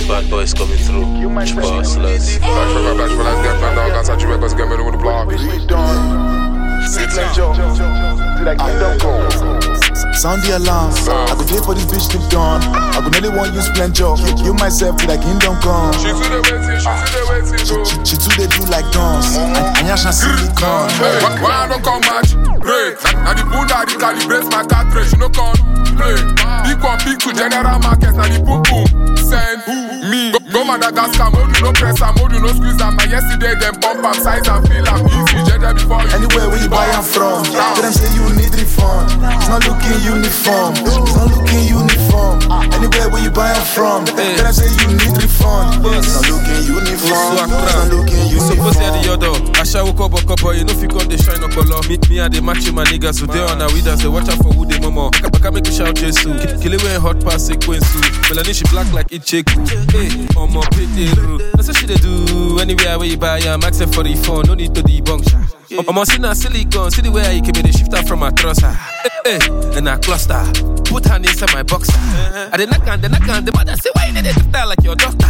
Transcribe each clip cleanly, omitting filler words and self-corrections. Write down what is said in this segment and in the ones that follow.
bad boys coming through. Hustlers. Sound the alarm. I go wait for this bitch to dawn. I go nearly want you splendor. Kill myself till the kingdom come. She too they do like dance. And Yasha silicon. Why I don't come match? Break. Now the Buddha the calibrates my cartridge. You know come play. Big one big to general markets. Now the boom boom. Send me. Go Madagascar mode. You no press and mode. You no squeeze and my yesterday them bump up size and feel I'm easy. Gender before you. Anywhere where you buy them from. Tell them say you need refund. It's not looking uniform. It's not looking uniform. Anywhere where you buy them from. Tell them say you need refund. It's not looking uniform. It's not looking uniform. Suppose you're the other. I shall walk up, you know if you come they shine up color. Me and they match my niggas. So they on our weeders. They watch out for who they mama. I can make a shout Jesus. Kill it when hot pass sequence. Melanie she black like it check. Hey, on my pity. That's what she they do. Anywhere where you buy I'm except for the phone. No need to debunk. I'm on a silicon. See the way I can be the shifter from my trouser. Hey, and I cluster. Put her inside my boxer. I did not can. The mother say why you need to style like your doctor.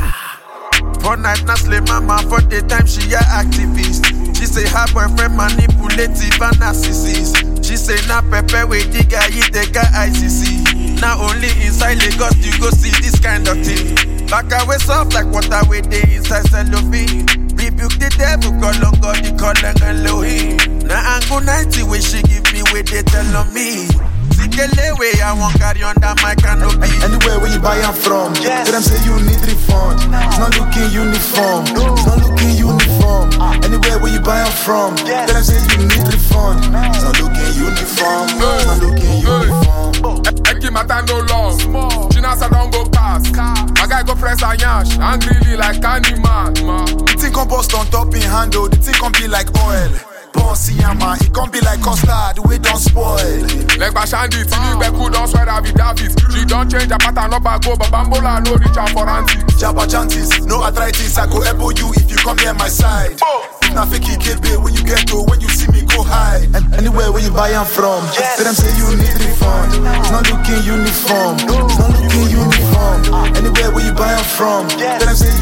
For night, na slay mama. For the time, she a activist. She say her boyfriend manipulative and narcissist. She say na pepe with the guy, you take a ICC. Now only inside Lagos you go see this kind of thing. Back away soft like water with the inside cellophane. Rebuke the devil, call on God, the calling Elohim. Now angle 90 when she give me what they tell on me. Way I won't carry on that my canopy. Anywhere where you buy them from. Tell them say you need refund. It's not looking uniform. It's not looking uniform. Anywhere where you buy them from. Tell them say you need refund. It's not looking uniform. It's not looking uniform. Eki matter no long. Chinasa don't go past. My guy go press a yash. Angrily like animal. The thing can bust on top in handle. The thing can be like oil. Bossy man, it can't be like custard, the way don't spoil. Like Bashandi, Tini Beku don't swear that with Davis. She don't change her pattern, no back go, but Bambola no reach out for auntie. Jabba chances, no arthritis, I go elbow you if you come near my side. If not fake KB, when you get to, when you see me go hide. Anywhere where you buy them from, tell them say you need refund. It's not looking uniform, it's not looking uniform. Anywhere where you buy them from, tell them say